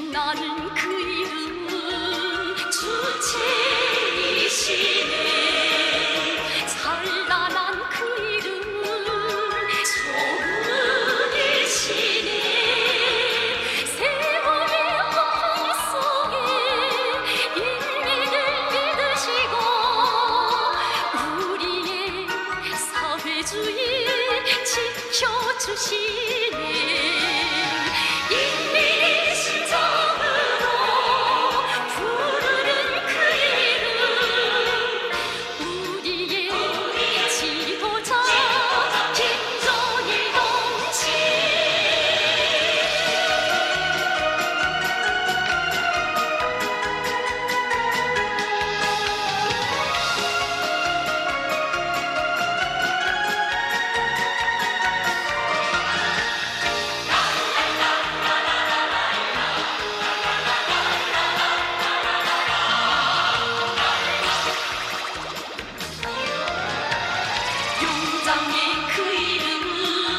빛나는 그 이름 주체이시네. 찬란한 그 이름 소문이시네. 세월의 허공 속에 인민을 믿으시고 우리의 사회주의 지켜주시네. 인민의 심정으로 부르는 그 이름 우리의 지도자 김정일 동지. 용장의 그 이름은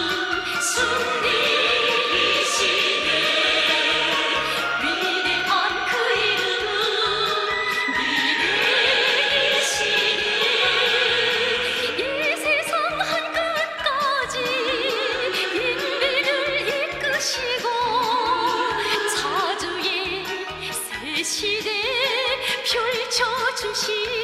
승리이시네. 위대한 그 이름은 미래이시네. 이 세상 한끝까지 인민을 이끄시고 자주의 새 시대 펼쳐주시